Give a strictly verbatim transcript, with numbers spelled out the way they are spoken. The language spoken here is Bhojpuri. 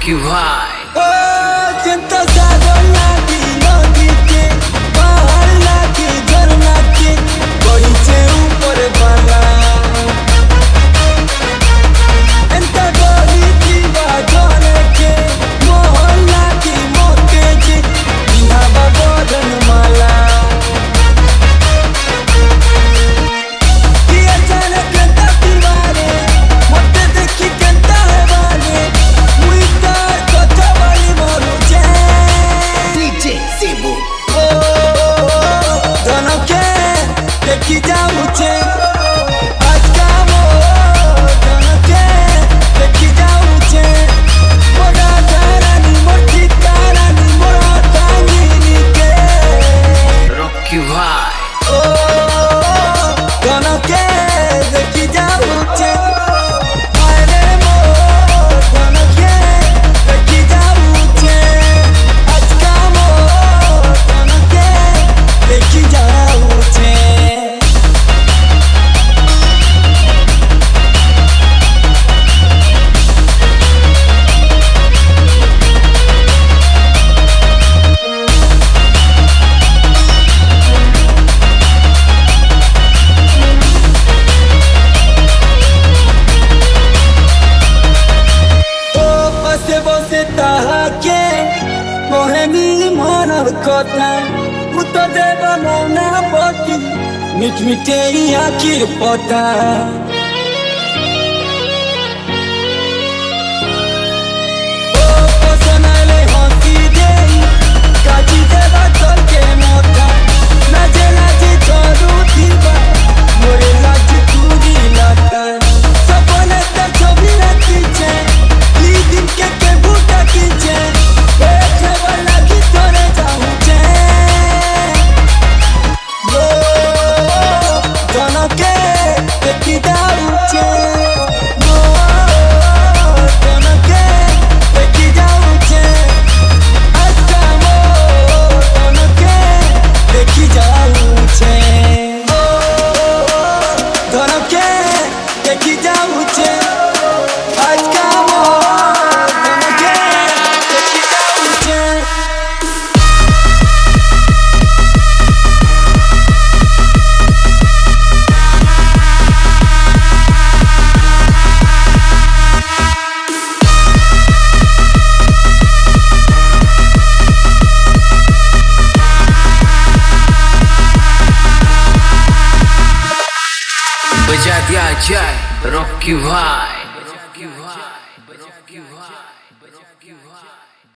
रॉकी भाई ओ चिंता सागर लागी नदी के पहाड़ लागी झरना के बड़ी से ऊपर वाला एंता गली जीवा जाने के मोहन लागी मोते जी बिना बदन माला ये अचानक कंता दीवारे मोते देखी कंता है वाले मुई तार कथा वाली मोरू जे डीजे सेबू ओ दोनों के देखी जाऊं जे आज का मोर दोनों के देखी जाऊं जे मोरा तारानी मोटी तारानी मोरा तांगिनी के रॉकी भाई ओ दोनों के देखी जाऊं जे अरे मोर दोनों के देखी जाऊं जे आज का मोर दोनों के देखी जाऊं जे ओ बसे बसे ताहाके मोहेनी मानव कथा मुत देव मौना पति मिट मिटे आखिर पता ओ पसनाले हंसी देई काजी देवा चल के मोटा नाचे नाचे छोड़ू दीवा मोरे लाज तूरी लाटा सपने ते छवि रखी छे ई दिन के के बूटा खींचे बैठे वाला की तोरे जाऊं छे ओ दोनों के देखी जाऊं छे ओ दोनों के देखी जाऊं छे आज का मोर दोनों के देखी जाऊं छे ओ दोनों के देखी जाऊं छे आज का मोर दोनों के देखी जाऊं छे बजा दिया जाए रॉकी भाई